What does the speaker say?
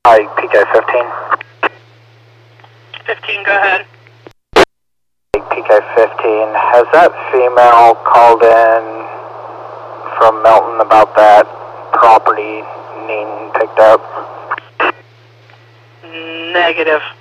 Hi, PK-15. 15, go ahead. PK-15, has that female called in from Milton about that property needing picked up? Negative.